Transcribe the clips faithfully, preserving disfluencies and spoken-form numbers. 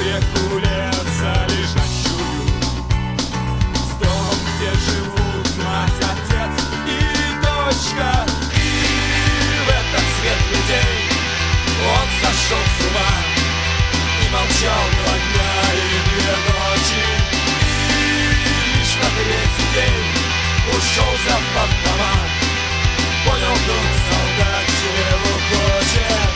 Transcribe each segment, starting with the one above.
реку леса лежащую, с домом, где живут мать, отец и дочка. И в этот светлый день он сошел с ума и молчал два дня и две ночи. И лишь на третий день ушел за автомат, понял тут солдат, чего хочет.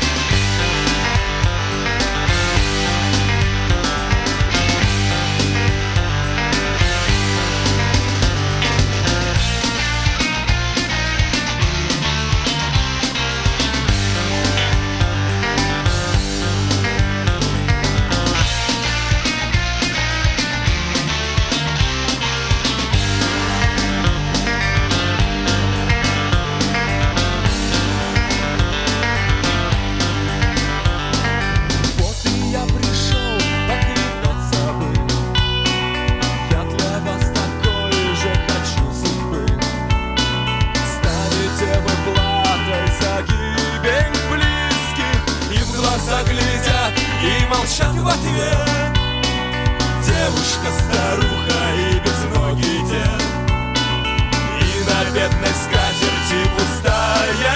Заглядят и молчат в ответ. Девушка, старуха и безногий дед, и на бедной скатерти пустая